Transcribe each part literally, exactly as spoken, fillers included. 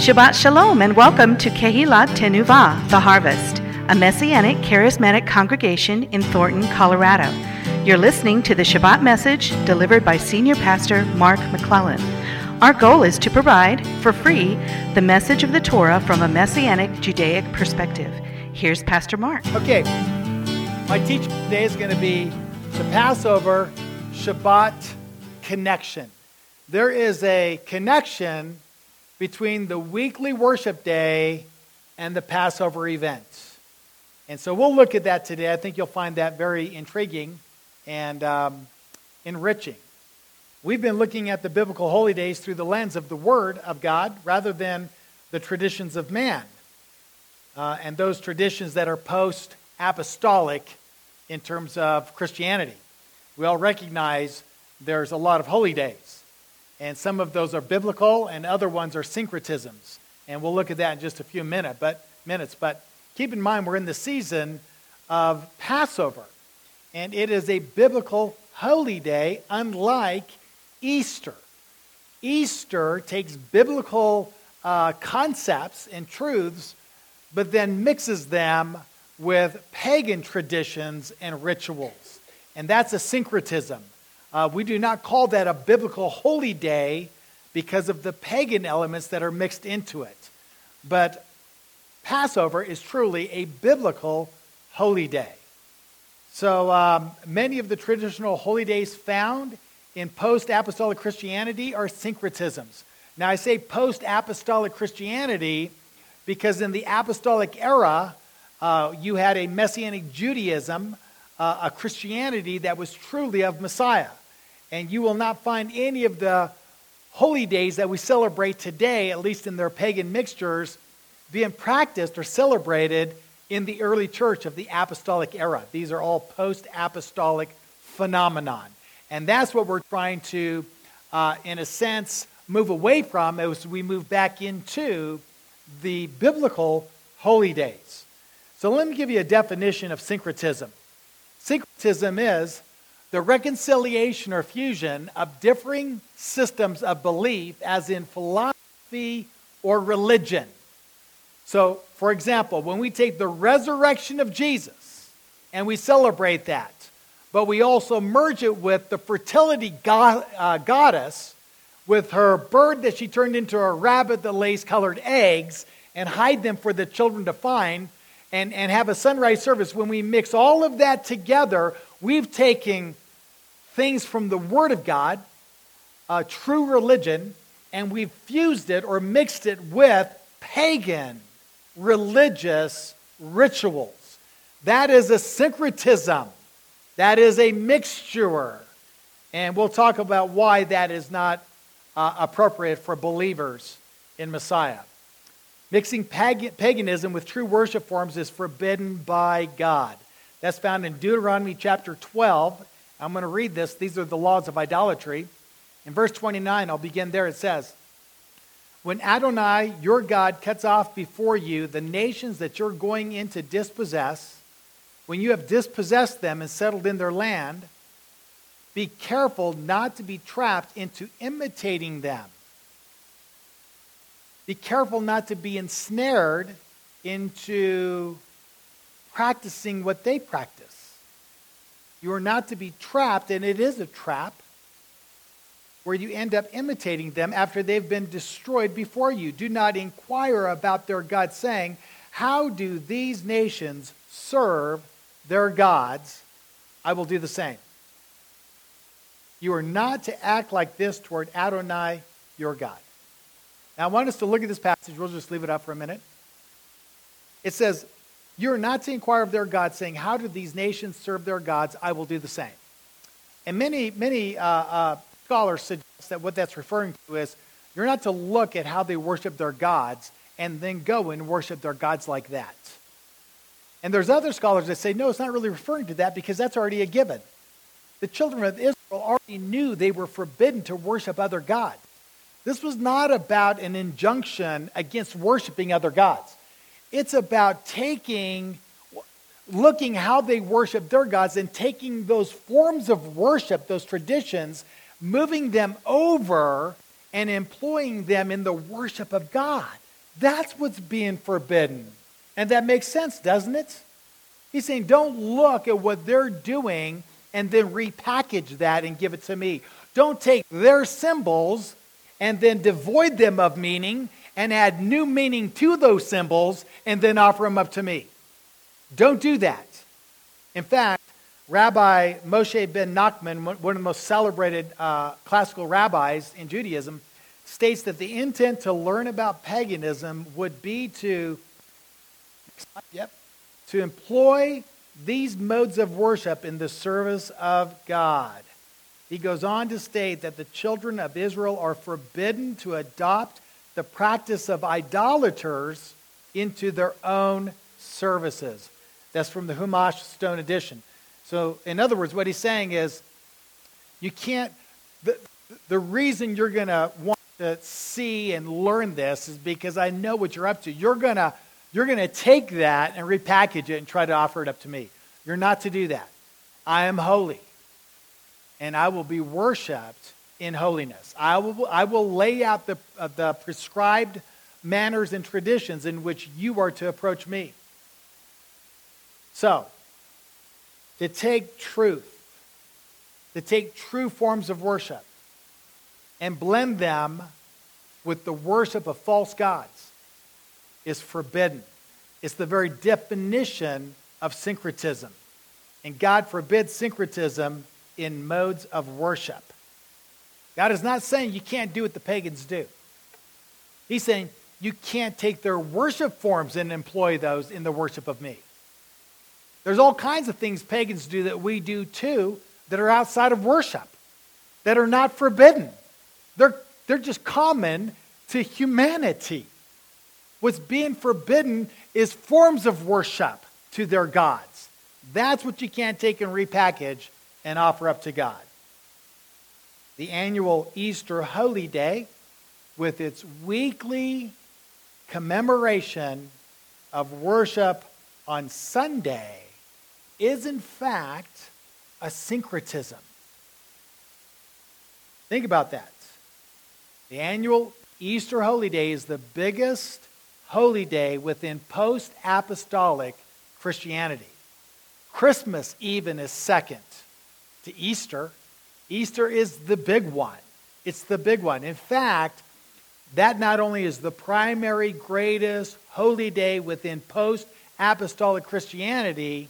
Shabbat Shalom and welcome to Kehilat Tenuvah, The Harvest, a Messianic charismatic congregation in Thornton, Colorado. You're listening to the Shabbat message delivered by Senior Pastor Mark McClellan. Our goal is to provide, for free, the message of the Torah from a Messianic Judaic perspective. Here's Pastor Mark. Okay, my teaching today is going to be the Passover Shabbat connection. There is a connection between the weekly worship day and the Passover events. And so we'll look at that today. I think you'll find that very intriguing and um, enriching. We've been looking at the biblical holy days through the lens of the Word of God rather than the traditions of man. Uh, and those traditions that are post-apostolic in terms of Christianity. We all recognize there's a lot of holy days. And some of those are biblical, and other ones are syncretisms. And we'll look at that in just a few minute, but, minutes. But keep in mind, we're in the season of Passover. And it is a biblical holy day, unlike Easter. Easter takes biblical uh, concepts and truths, but then mixes them with pagan traditions and rituals. And that's a syncretism. Uh, we do not call that a biblical holy day because of the pagan elements that are mixed into it. But Passover is truly a biblical holy day. So um, many of the traditional holy days found in post-apostolic Christianity are syncretisms. Now I say post-apostolic Christianity because in the apostolic era, uh, you had a Messianic Judaism, uh, a Christianity that was truly of Messiah. And you will not find any of the holy days that we celebrate today, at least in their pagan mixtures, being practiced or celebrated in the early church of the apostolic era. These are all post-apostolic phenomenon. And that's what we're trying to, uh, in a sense, move away from as we move back into the biblical holy days. So let me give you a definition of syncretism. Syncretism is the reconciliation or fusion of differing systems of belief, as in philosophy or religion. So, for example, when we take the resurrection of Jesus and we celebrate that, but we also merge it with the fertility go- uh, goddess, with her bird that she turned into a rabbit that lays colored eggs and hide them for the children to find, and, and have a sunrise service. When we mix all of that together, we've taken things from the Word of God, uh, true religion, and we've fused it or mixed it with pagan religious rituals. That is a syncretism. That is a mixture. And we'll talk about why that is not uh, appropriate for believers in Messiah. Mixing pagan, paganism with true worship forms is forbidden by God. That's found in Deuteronomy chapter twelve. I'm going to read this. These are the laws of idolatry. In verse twenty-nine, I'll begin there. It says, "When Adonai, your God, cuts off before you the nations that you're going in to dispossess, when you have dispossessed them and settled in their land, be careful not to be trapped into imitating them. Be careful not to be ensnared into practicing what they practice. You are not to be trapped, and it is a trap, where you end up imitating them after they've been destroyed before you. Do not inquire about their gods, saying, how do these nations serve their gods? I will do the same. You are not to act like this toward Adonai, your God." Now I want us to look at this passage. We'll just leave it up for a minute. It says, "You are not to inquire of their gods, saying, how do these nations serve their gods? I will do the same." And many, many uh, uh, scholars suggest that what that's referring to is, you're not to look at how they worship their gods and then go and worship their gods like that. And there's other scholars that say, no, it's not really referring to that because that's already a given. The children of Israel already knew they were forbidden to worship other gods. This was not about an injunction against worshiping other gods. It's about taking, looking how they worship their gods and taking those forms of worship, those traditions, moving them over and employing them in the worship of God. That's what's being forbidden. And that makes sense, doesn't it? He's saying, don't look at what they're doing and then repackage that and give it to me. Don't take their symbols and then devoid them of meaning and add new meaning to those symbols and then offer them up to me. Don't do that. In fact, Rabbi Moshe ben Nachman, one of the most celebrated uh, classical rabbis in Judaism, states that the intent to learn about paganism would be to, yep, to employ these modes of worship in the service of God. He goes on to state that the children of Israel are forbidden to adopt the practice of idolaters into their own services. That's from the Chumash Stone Edition. So, in other words, what he's saying is, you can't, the, the reason you're going to want to see and learn this is because I know what you're up to. You're going to you're going to take that and repackage it and try to offer it up to me. You're not to do that. I am holy, and I will be worshipped in holiness. I will I will lay out the uh, the prescribed manners and traditions in which you are to approach me. So, to take truth, to take true forms of worship and blend them with the worship of false gods is forbidden. It's the very definition of syncretism. And God forbids syncretism in modes of worship. God is not saying you can't do what the pagans do. He's saying you can't take their worship forms and employ those in the worship of me. There's all kinds of things pagans do that we do too that are outside of worship, that are not forbidden. They're, they're just common to humanity. What's being forbidden is forms of worship to their gods. That's what you can't take and repackage and offer up to God. The annual Easter Holy Day, with its weekly commemoration of worship on Sunday, is in fact a syncretism. Think about that. The annual Easter Holy Day is the biggest holy day within post-apostolic Christianity. Christmas even is second to Easter. Easter is the big one. It's the big one. In fact, that not only is the primary, greatest holy day within post-apostolic Christianity,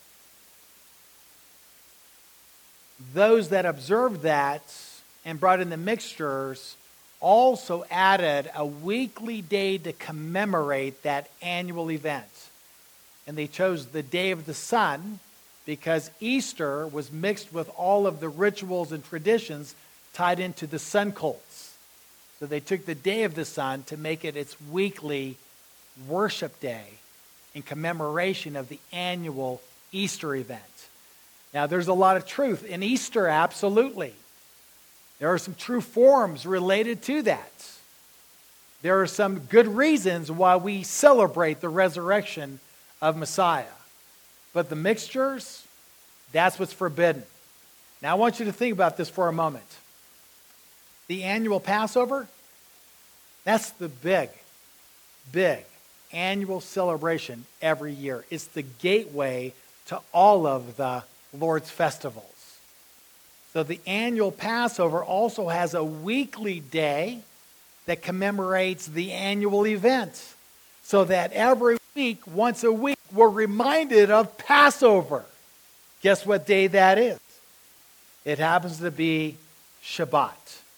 those that observed that and brought in the mixtures also added a weekly day to commemorate that annual event. And they chose the day of the sun because Easter was mixed with all of the rituals and traditions tied into the sun cults. So they took the day of the sun to make it its weekly worship day in commemoration of the annual Easter event. Now, there's a lot of truth in Easter, absolutely. There are some true forms related to that. There are some good reasons why we celebrate the resurrection of Messiah. But the mixtures, that's what's forbidden. Now, I want you to think about this for a moment. The annual Passover, that's the big, big annual celebration every year. It's the gateway to all of the Lord's festivals. So the annual Passover also has a weekly day that commemorates the annual event. So that every week, once a week, we're reminded of Passover. Guess what day that is? It happens to be Shabbat.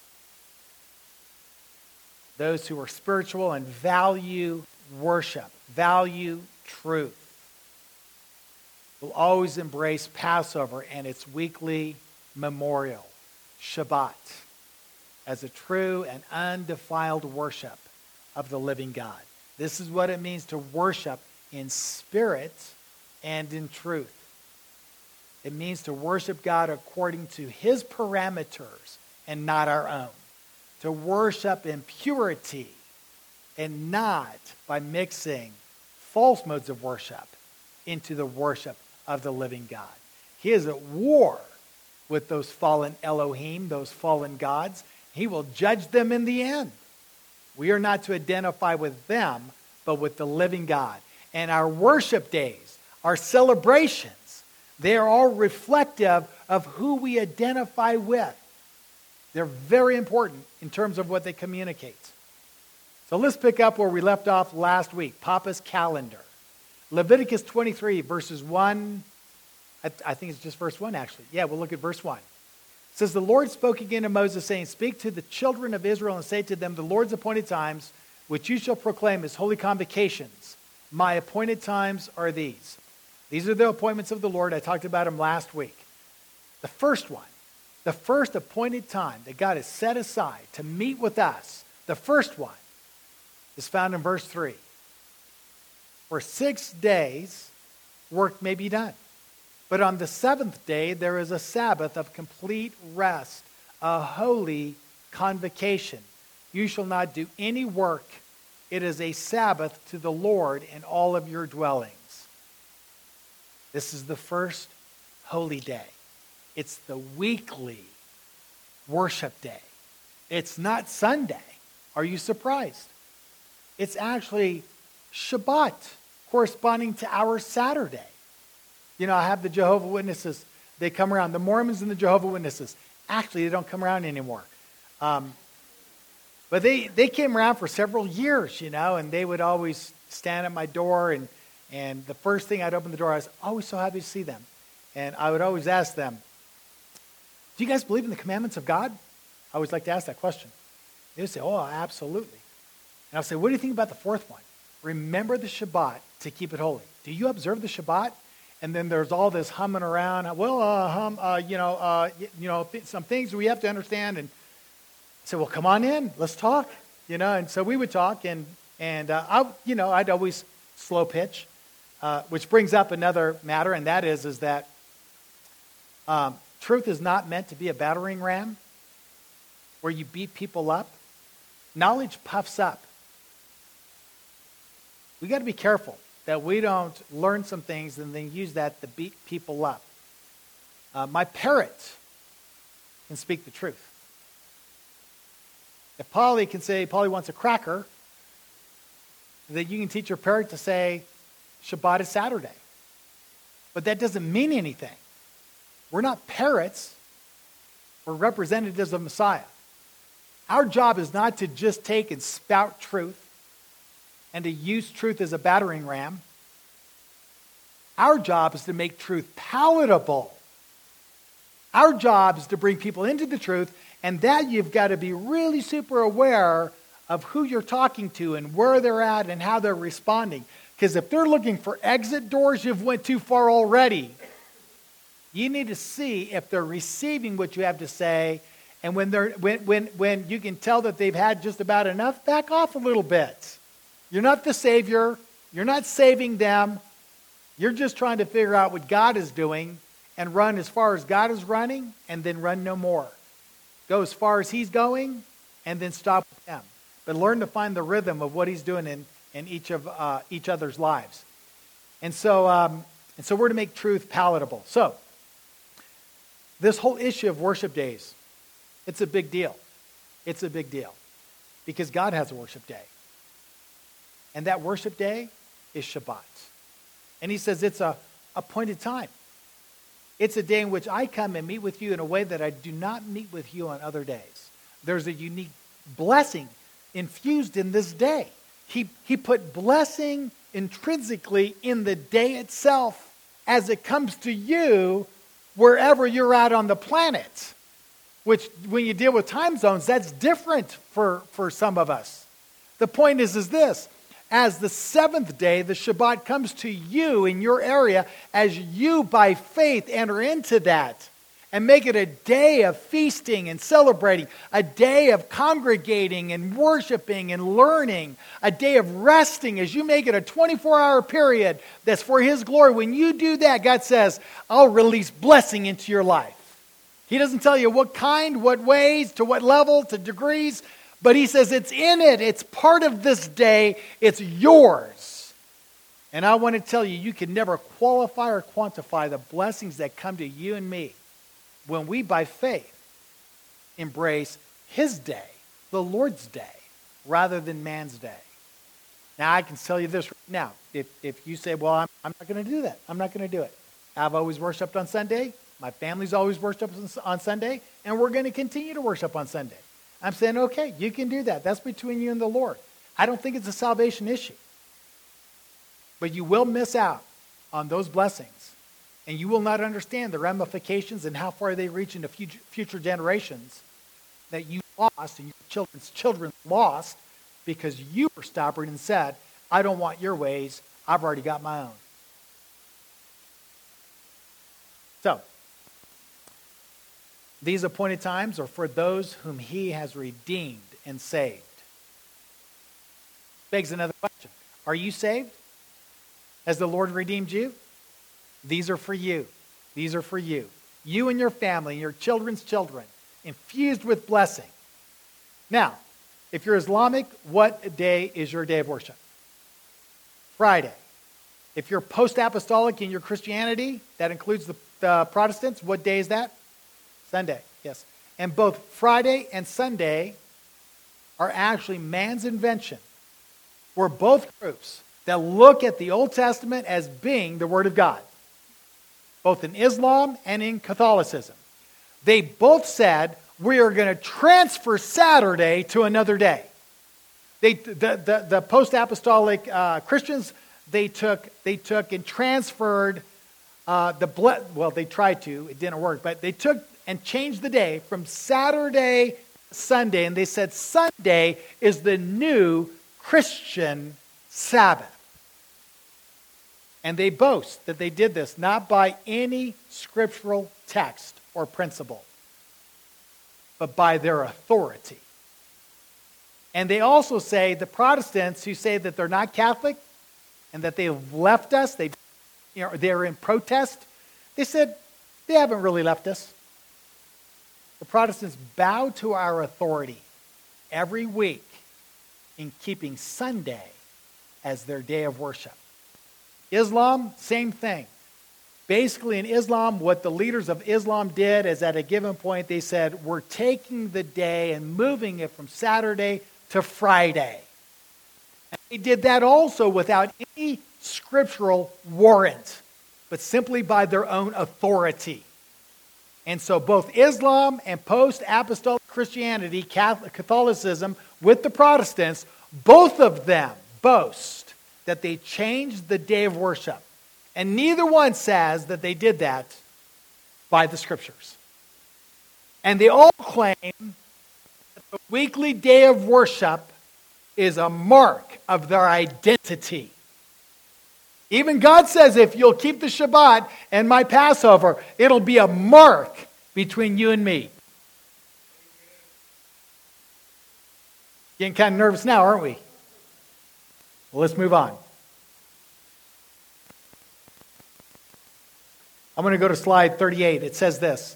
Those who are spiritual and value worship, value truth, will always embrace Passover and its weekly memorial, Shabbat, as a true and undefiled worship of the living God. This is what it means to worship in spirit and in truth. It means to worship God according to His parameters and not our own. To worship in purity and not by mixing false modes of worship into the worship of the living God. He is at war with those fallen Elohim, those fallen gods. He will judge them in the end. We are not to identify with them, but with the living God. And our worship days, our celebrations, they are all reflective of who we identify with. They're very important in terms of what they communicate. So let's pick up where we left off last week, Papa's calendar. Leviticus twenty-three, verses one, I, I think it's just verse one actually. Yeah, we'll look at verse one. It says, the Lord spoke again to Moses, saying, speak to the children of Israel and say to them, the Lord's appointed times, which you shall proclaim as holy convocations. My appointed times are these. These are the appointments of the Lord. I talked about them last week. The first one, the first appointed time that God has set aside to meet with us, the first one is found in verse three. For six days, work may be done. But on the seventh day, there is a Sabbath of complete rest, a holy convocation. You shall not do any work. It is a Sabbath to the Lord in all of your dwellings. This is the first holy day. It's the weekly worship day. It's not Sunday. Are you surprised? It's actually Shabbat, corresponding to our Saturday. You know, I have the Jehovah's Witnesses. They come around. The Mormons and the Jehovah's Witnesses. Actually, they don't come around anymore. Um, but they, they came around for several years, you know, and they would always stand at my door. And, and the first thing I'd open the door, I was always so happy to see them. And I would always ask them, do you guys believe in the commandments of God? I always like to ask that question. They would say, oh, absolutely. And I'll say, what do you think about the fourth one? Remember the Shabbat to keep it holy. Do you observe the Shabbat? And then there's all this humming around. Well, uh, hum, uh, you know, uh, you know, th- some things we have to understand. And I said, well, come on in, let's talk. You know, and so we would talk, and and uh, I, you know, I'd always slow pitch, uh, which brings up another matter, and that is, is that um, truth is not meant to be a battering ram where you beat people up. Knowledge puffs up. We got to be careful that we don't learn some things and then use that to beat people up. Uh, my parrot can speak the truth. If Polly can say, Polly wants a cracker, then you can teach your parrot to say, Shabbat is Saturday. But that doesn't mean anything. We're not parrots. We're representatives of Messiah. Our job is not to just take and spout truth and to use truth as a battering ram. Our job is to make truth palatable. Our job is to bring people into the truth, and that you've got to be really super aware of who you're talking to and where they're at and how they're responding. Because if they're looking for exit doors, you've went too far already. You need to see if they're receiving what you have to say, and when they're when when when you can tell that they've had just about enough, back off a little bit. You're not the Savior. You're not saving them. You're just trying to figure out what God is doing and run as far as God is running and then run no more. Go as far as He's going and then stop with Him. But learn to find the rhythm of what He's doing in, in each of uh, each other's lives. And so, um, and so we're to make truth palatable. So, this whole issue of worship days, it's a big deal. It's a big deal. Because God has a worship day. And that worship day is Shabbat. And He says it's a appointed time. It's a day in which I come and meet with you in a way that I do not meet with you on other days. There's a unique blessing infused in this day. He, he put blessing intrinsically in the day itself as it comes to you wherever you're at on the planet. Which, when you deal with time zones, that's different for, for some of us. The point is, is this. As the seventh day, the Shabbat comes to you in your area as you, by faith, enter into that and make it a day of feasting and celebrating, a day of congregating and worshiping and learning, a day of resting as you make it a twenty-four hour period that's for His glory. When you do that, God says, I'll release blessing into your life. He doesn't tell you what kind, what ways, to what level, to degrees, but He says it's in it. It's part of this day. It's yours. And I want to tell you, you can never qualify or quantify the blessings that come to you and me when we, by faith, embrace His day, the Lord's day. rather than man's day. Now, I can tell you this right now. If, if you say, well, I'm, I'm not going to do that. I'm not going to do it. I've always worshiped on Sunday. My family's always worshiped on Sunday. And we're going to continue to worship on Sunday. I'm saying, okay, you can do that. That's between you and the Lord. I don't think it's a salvation issue. But you will miss out on those blessings. And you will not understand the ramifications and how far they reach into future, future generations that you lost and your children's children lost because you were stubborn and said, I don't want your ways. I've already got my own. So, these appointed times are for those whom he has redeemed and saved. Begs another question. Are you saved? Has the Lord redeemed you? These are for you. These are for you. You and your family, your children's children, infused with blessing. Now, if you're Islamic, what day is your day of worship? Friday. If you're post-apostolic in your Christianity, that includes the, the Protestants, what day is that? Sunday, yes. And both Friday and Sunday are actually man's invention. We're both groups that look at the Old Testament as being the Word of God, both in Islam and in Catholicism. They both said, we are going to transfer Saturday to another day. They, the, the, the post-apostolic uh, Christians, they took, they took and transferred uh, the, ble- well, they tried to, it didn't work, but they took and changed the day from Saturday to Sunday, and they said Sunday is the new Christian Sabbath. And they boast that they did this not by any scriptural text or principle, but by their authority. And they also say, the Protestants who say that they're not Catholic and that they've left us, they, you know, they're in protest, they said, they haven't really left us. The Protestants bow to our authority every week in keeping Sunday as their day of worship. Islam, same thing. Basically in Islam, what the leaders of Islam did is at a given point they said, we're taking the day and moving it from Saturday to Friday. And they did that also without any scriptural warrant, but simply by their own authority. And so both Islam and post-apostolic Christianity, Catholic, Catholicism, with the Protestants, both of them boast that they changed the day of worship. And neither one says that they did that by the Scriptures. And they all claim that the weekly day of worship is a mark of their identity. Even God says, if you'll keep the Shabbat and my Passover, it'll be a mark between you and me. Getting kind of nervous now, aren't we? Well, let's move on. I'm going to go to slide thirty-eight. It says this.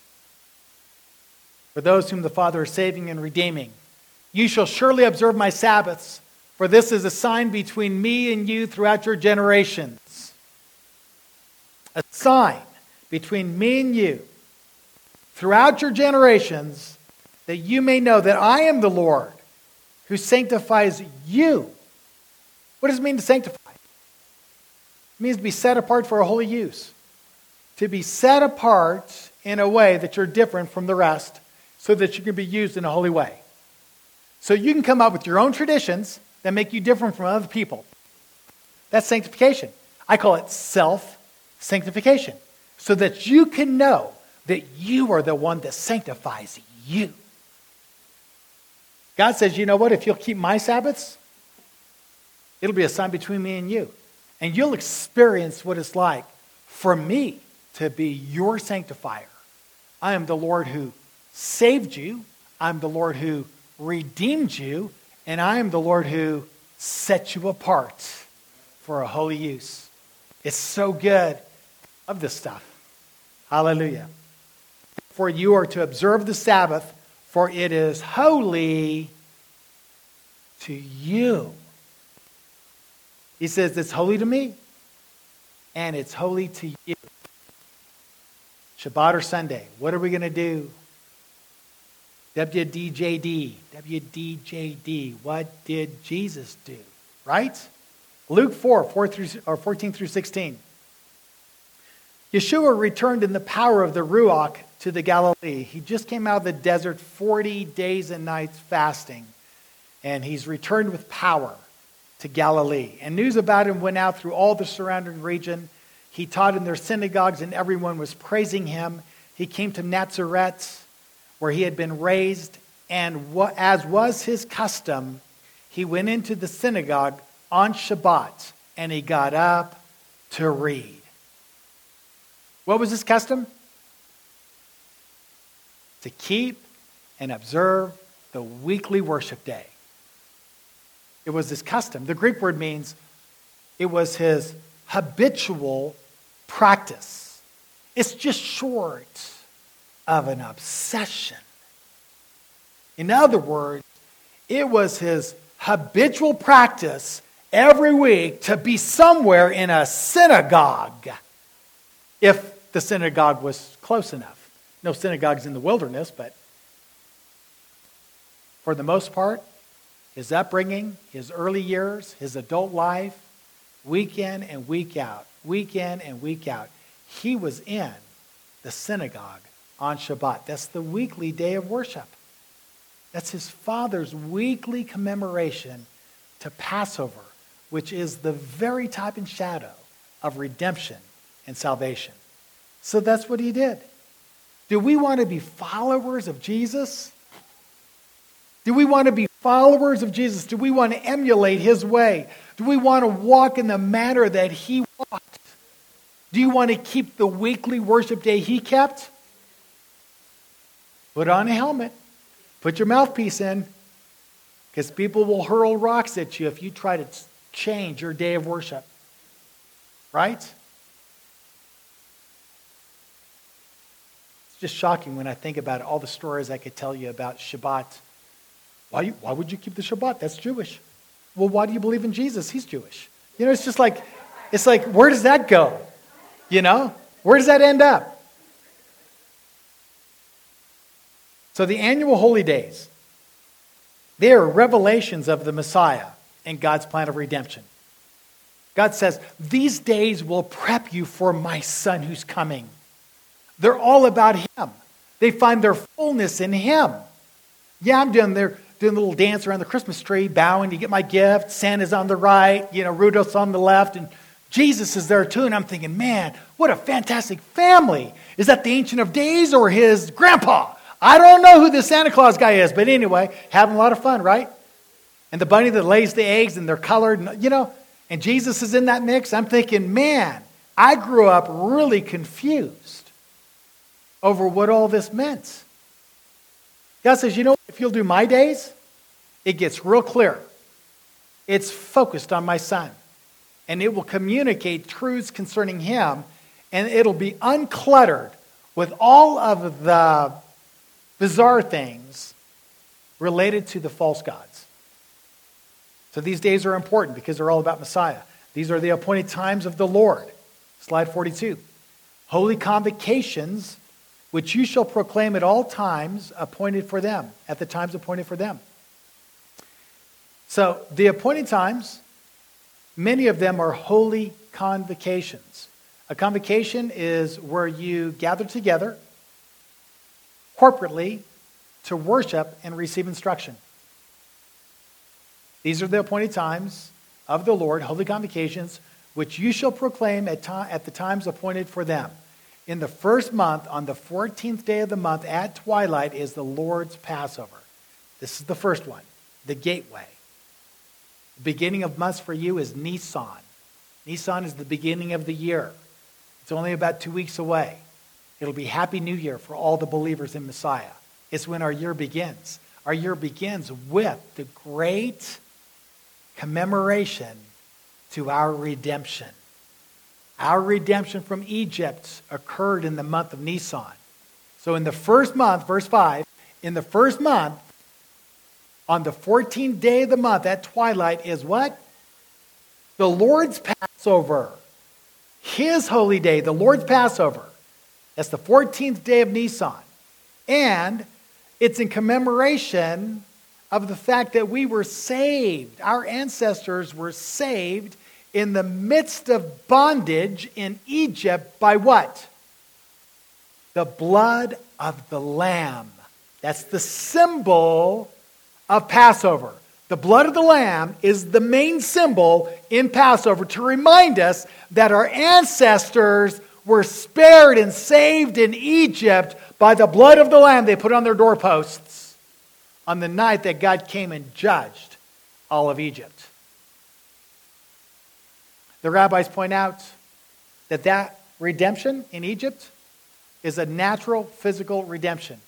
For those whom the Father is saving and redeeming, you shall surely observe my Sabbaths, for this is a sign between me and you throughout your generations. A sign between me and you throughout your generations, that you may know that I am the Lord who sanctifies you. What does it mean to sanctify? It means to be set apart for a holy use. To be set apart in a way that you're different from the rest so that you can be used in a holy way. So you can come up with your own traditions that make you different from other people. That's sanctification. I call it self-sanctification. So that you can know that you are the one that sanctifies you. God says, you know what? If you'll keep my Sabbaths, it'll be a sign between me and you. And you'll experience what it's like for me to be your sanctifier. I am the Lord who saved you. I'm the Lord who redeemed you. And I am the Lord who set you apart for a holy use. It's so good. I love this stuff. Hallelujah. For you are to observe the Sabbath, for it is holy to you. He says it's holy to me, and it's holy to you. Shabbat or Sunday, what are we going to do? W D J D. W D J D. What did Jesus do? Right? Luke four, four through, or fourteen through sixteen. Yeshua returned in the power of the Ruach to the Galilee. He just came out of the desert, forty days and nights fasting. And he's returned with power to Galilee. And news about him went out through all the surrounding region. He taught in their synagogues and everyone was praising him. He came to Nazareth, where he had been raised. And as was his custom, he went into the synagogue on Shabbat and he got up to read. What was his custom? To keep and observe the weekly worship day. It was his custom. The Greek word means it was his habitual practice. It's just short of an obsession. In other words, it was his habitual practice every week to be somewhere in a synagogue, if the synagogue was close enough. No synagogues in the wilderness, but for the most part, his upbringing, his early years, his adult life, week in and week out, week in and week out, he was in the synagogue on Shabbat. That's the weekly day of worship. That's his father's weekly commemoration to Passover, which is the very type and shadow of redemption and salvation. So that's what he did. Do we want to be followers of Jesus? Do we want to be followers of Jesus? Do we want to emulate his way? Do we want to walk in the manner that he walked? Do you want to keep the weekly worship day he kept? Put on a helmet. Put your mouthpiece in. Because people will hurl rocks at you if you try to change your day of worship. Right? It's just shocking when I think about all the stories I could tell you about Shabbat. Why, why would you keep the Shabbat? That's Jewish. Well, why do you believe in Jesus? He's Jewish. You know, it's just like, it's like, where does that go? You know? Where does that end up? So the annual holy days, they are revelations of the Messiah and God's plan of redemption. God says, these days will prep you for my son who's coming. They're all about him. They find their fullness in him. Yeah, I'm doing their doing a little dance around the Christmas tree, bowing to get my gift. Santa's on the right, you know, Rudolph's on the left, and Jesus is there too. And I'm thinking, man, what a fantastic family. Is that the Ancient of Days or his grandpa? I don't know who the Santa Claus guy is, but anyway, having a lot of fun, right? And the bunny that lays the eggs and they're colored, you know, and Jesus is in that mix. I'm thinking, man, I grew up really confused over what all this meant. God says, you know, if you'll do my days, it gets real clear. It's focused on my son. And it will communicate truths concerning him. And it'll be uncluttered with all of the bizarre things related to the false gods. So these days are important because they're all about Messiah. These are the appointed times of the Lord. Slide forty-two. Holy convocations, which you shall proclaim at all times appointed for them, at the times appointed for them. So the appointed times, many of them are holy convocations. A convocation is where you gather together corporately to worship and receive instruction. These are the appointed times of the Lord, holy convocations, which you shall proclaim at, to- at the times appointed for them. In the first month, on the fourteenth day of the month at twilight, is the Lord's Passover. This is the first one, the gateway. The beginning of months for you is Nisan. Nisan is the beginning of the year. It's only about two weeks away. It'll be Happy New Year for all the believers in Messiah. It's when our year begins. Our year begins with the great commemoration to our redemption. Our redemption from Egypt occurred in the month of Nisan. So in the first month, verse five, in the first month, on the fourteenth day of the month at twilight is what? The Lord's Passover. His holy day, the Lord's Passover. That's the fourteenth day of Nisan. And It's in commemoration of the fact that we were saved. Our ancestors were saved in the midst of bondage in Egypt by what? The blood of the Lamb. That's the symbol of Passover. The blood of the Lamb is the main symbol in Passover to remind us that our ancestors were spared and saved in Egypt by the blood of the Lamb they put on their doorposts on the night that God came and judged all of Egypt. The rabbis point out that that redemption in Egypt is a natural physical redemption,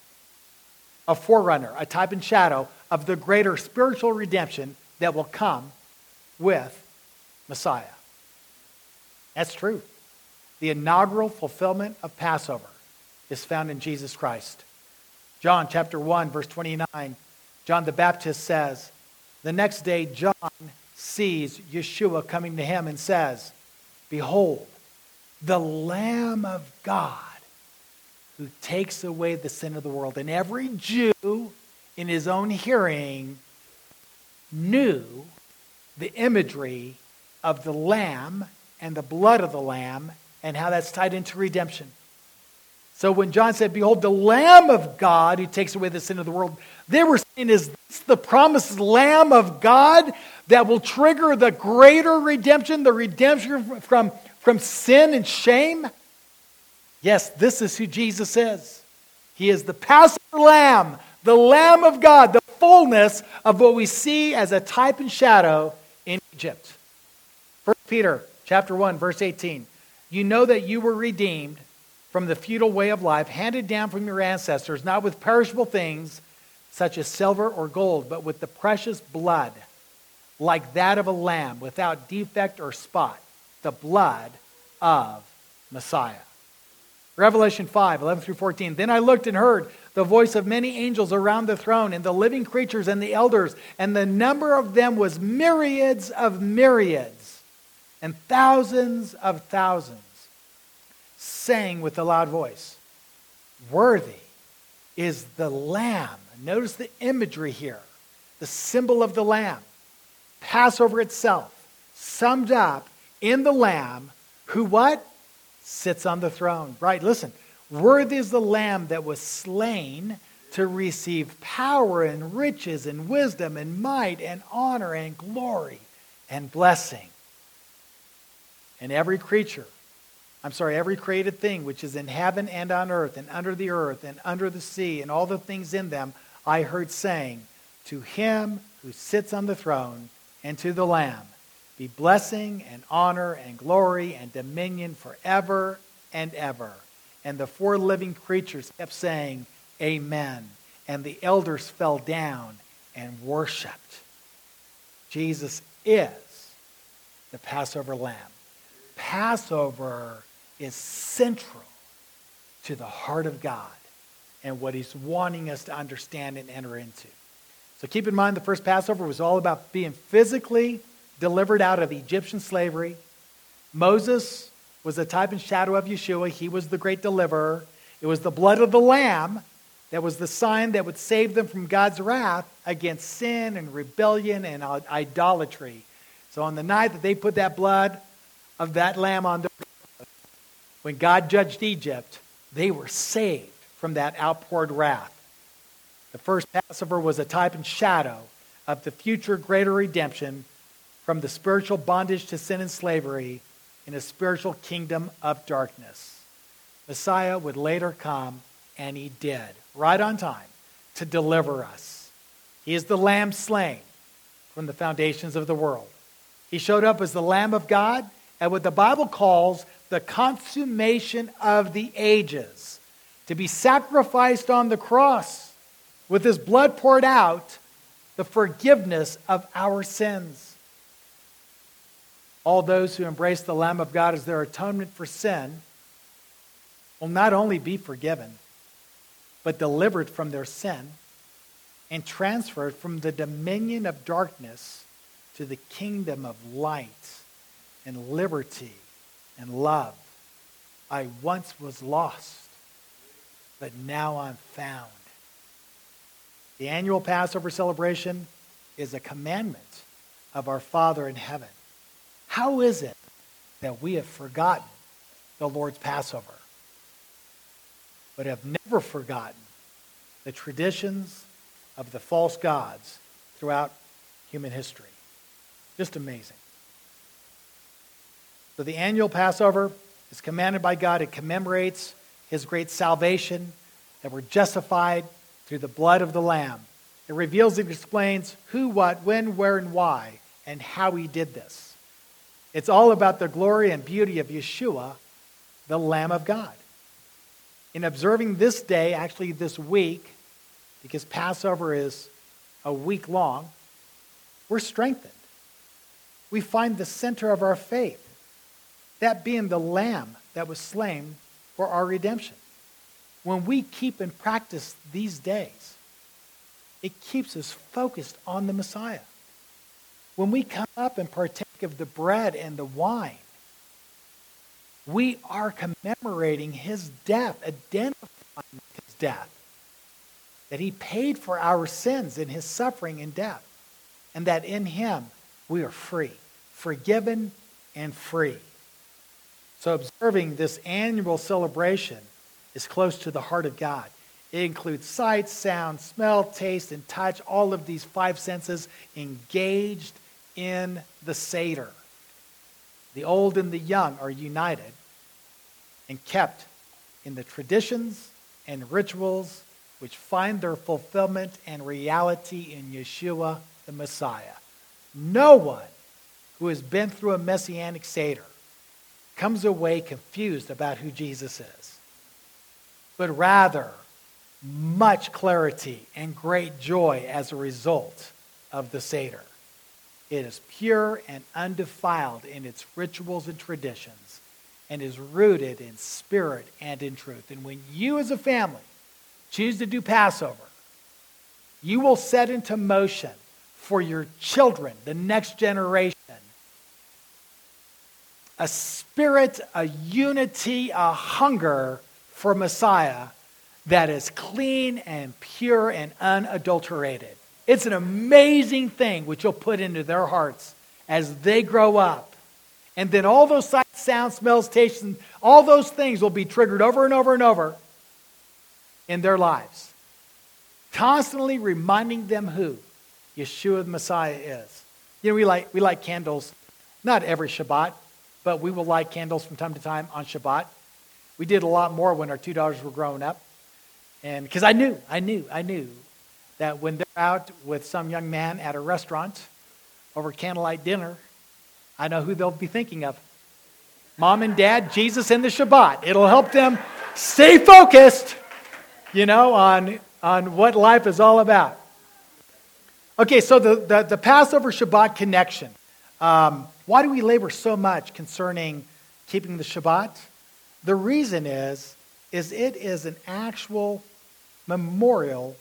a forerunner, a type and shadow of the greater spiritual redemption that will come with Messiah. That's true. The inaugural fulfillment of Passover is found in Jesus Christ. John chapter one, verse twenty-nine, John the Baptist says, the next day John sees Yeshua coming to him and says, behold, the Lamb of God who takes away the sin of the world. And every Jew in his own hearing knew the imagery of the Lamb and the blood of the Lamb and how that's tied into redemption. So when John said, behold, the Lamb of God who takes away the sin of the world, they were saying, is this the promised Lamb of God that will trigger the greater redemption, the redemption from, from sin and shame? Yes, this is who Jesus is. He is the Passover Lamb, the Lamb of God, the fullness of what we see as a type and shadow in Egypt. First Peter chapter one, verse eighteen. You know that you were redeemed from the futile way of life handed down from your ancestors, not with perishable things such as silver or gold, but with the precious blood, like that of a lamb, without defect or spot, the blood of Messiah. Revelation five, eleven through fourteen. Then I looked and heard the voice of many angels around the throne, and the living creatures and the elders, and the number of them was myriads of myriads, and thousands of thousands, saying with a loud voice, worthy is the Lamb. Notice the imagery here, the symbol of the Lamb. Passover itself, summed up in the Lamb, who what? Sits on the throne. Right, listen. Worthy is the Lamb that was slain to receive power and riches and wisdom and might and honor and glory and blessing. And every creature, I'm sorry, every created thing which is in heaven and on earth and under the earth and under the sea and all the things in them, I heard saying, to him who sits on the throne and to the Lamb, be blessing and honor and glory and dominion forever and ever. And the four living creatures kept saying, amen. And the elders fell down and worshiped. Jesus is the Passover Lamb. Passover is central to the heart of God and what he's wanting us to understand and enter into. So keep in mind, the first Passover was all about being physically delivered out of Egyptian slavery. Moses was a type and shadow of Yeshua. He was the great deliverer. It was the blood of the Lamb that was the sign that would save them from God's wrath against sin and rebellion and idolatry. So on the night that they put that blood of that lamb on the when God judged Egypt, they were saved from that outpoured wrath. The first Passover was a type and shadow of the future greater redemption from the spiritual bondage to sin and slavery in a spiritual kingdom of darkness. Messiah would later come, and he did, right on time, to deliver us. He is the Lamb slain from the foundations of the world. He showed up as the Lamb of God at what the Bible calls the consummation of the ages, to be sacrificed on the cross with his blood poured out, the forgiveness of our sins. All those who embrace the Lamb of God as their atonement for sin will not only be forgiven, but delivered from their sin and transferred from the dominion of darkness to the kingdom of light and liberty and love. I once was lost, but now I'm found. The annual Passover celebration is a commandment of our Father in heaven. How is it that we have forgotten the Lord's Passover, but have never forgotten the traditions of the false gods throughout human history? Just amazing. So the annual Passover is commanded by God. It commemorates his great salvation, that we're justified through the blood of the Lamb. It reveals and explains who, what, when, where, and why, and how he did this. It's all about the glory and beauty of Yeshua, the Lamb of God. In observing this day, actually this week, because Passover is a week long, we're strengthened. We find the center of our faith, that being the Lamb that was slain for our redemption. When we keep and practice these days, it keeps us focused on the Messiah. When we come up and partake of the bread and the wine, we are commemorating his death, identifying his death, that he paid for our sins in his suffering and death, and that in him we are free, forgiven and free. So observing this annual celebration is close to the heart of God. It includes sight, sound, smell, taste, and touch, all of these five senses engaged in the Seder. The old and the young are united and kept in the traditions and rituals which find their fulfillment and reality in Yeshua the Messiah. No one who has been through a Messianic Seder comes away confused about who Jesus is, but rather much clarity and great joy as a result of the Seder. It is pure and undefiled in its rituals and traditions, and is rooted in spirit and in truth. And when you as a family choose to do Passover, you will set into motion for your children, the next generation, a spirit, a unity, a hunger for Messiah that is clean and pure and unadulterated. It's an amazing thing which you'll put into their hearts as they grow up. And then all those sights, sounds, smells, tastes, and all those things will be triggered over and over and over in their lives. Constantly reminding them who Yeshua the Messiah is. You know, we like, we light candles, not every Shabbat, but we will light candles from time to time on Shabbat. We did a lot more when our two daughters were growing up. And because I knew, I knew, I knew that when they're out with some young man at a restaurant over candlelight dinner, I know who they'll be thinking of. Mom and Dad, Jesus and the Shabbat. It'll help them stay focused, you know, on, on what life is all about. Okay, so the, the, the Passover Shabbat connection. Um, why do we labor so much concerning keeping the Shabbat? The reason is, is it is an actual memorial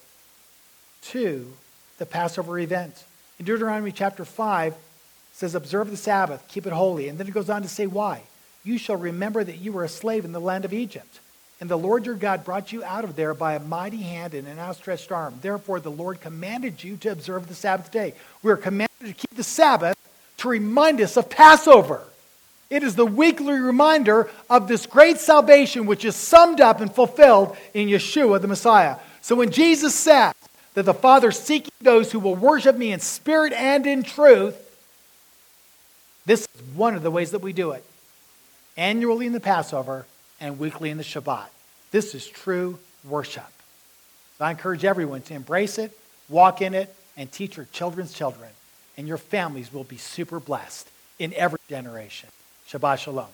to the Passover event. In Deuteronomy chapter five, it says, observe the Sabbath, keep it holy. And then it goes on to say why. You shall remember that you were a slave in the land of Egypt, and the Lord your God brought you out of there by a mighty hand and an outstretched arm. Therefore the Lord commanded you to observe the Sabbath day. We are commanded to keep the Sabbath to remind us of Passover. It is the weekly reminder of this great salvation which is summed up and fulfilled in Yeshua the Messiah. So when Jesus said that the Father is seeking those who will worship me in spirit and in truth, this is one of the ways that we do it. Annually in the Passover and weekly in the Shabbat. This is true worship. So I encourage everyone to embrace it, walk in it, and teach your children's children. And your families will be super blessed in every generation. Shabbat Shalom.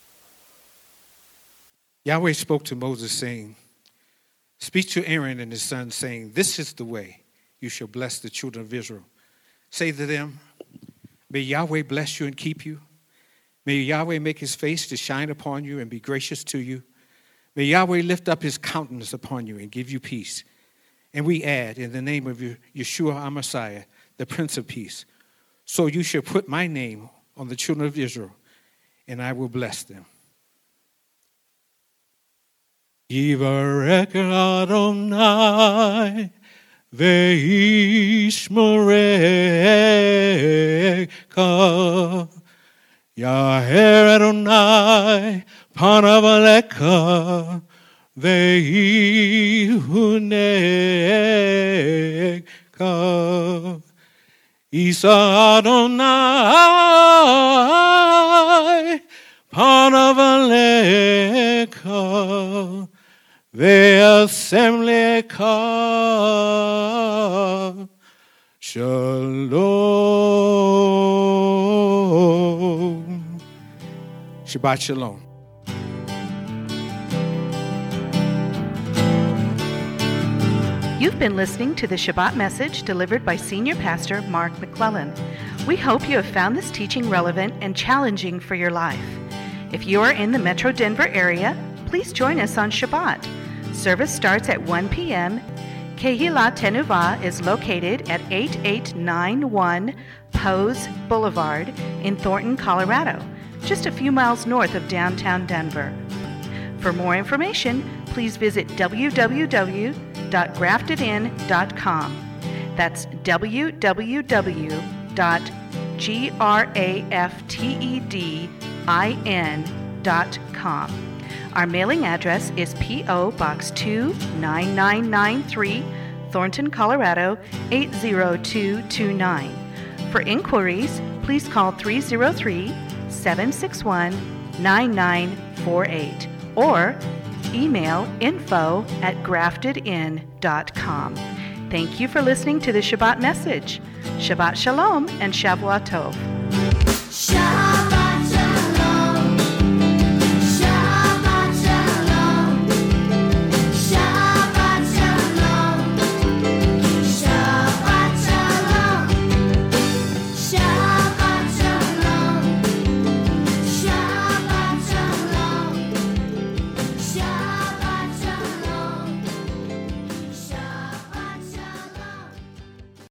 Yahweh spoke to Moses saying, speak to Aaron and his sons saying, this is the way you shall bless the children of Israel. Say to them, may Yahweh bless you and keep you. May Yahweh make his face to shine upon you and be gracious to you. May Yahweh lift up his countenance upon you and give you peace. And we add, in the name of Yeshua our Messiah, the Prince of Peace, so you shall put my name on the children of Israel, and I will bless them. Yivarech Adonai Veishmereka. Yaher Adonai Panavaleka. Vehihuneka. Isa Adonai Panavaleka. Ve'asemleka. Shalom. Shabbat Shalom. You've been listening to the Shabbat message delivered by Senior Pastor Mark McClellan. We hope you have found this teaching relevant and challenging for your life. If you are in the Metro Denver area, please join us on Shabbat. Service starts at one p.m. Kehilat Tenuvah is located at eighty-eight ninety-one Pose Boulevard in Thornton, Colorado, just a few miles north of downtown Denver. For more information, please visit w w w dot grafted in dot com. That's w w w dot grafted in dot com. Our mailing address is P O. Box two nine nine nine three, Thornton, Colorado eight zero two two nine. For inquiries, please call three zero three, seven six one, nine nine four eight or email info at grafted in dot com. Thank you for listening to the Shabbat message. Shabbat Shalom and Shavua Tov. Shalom.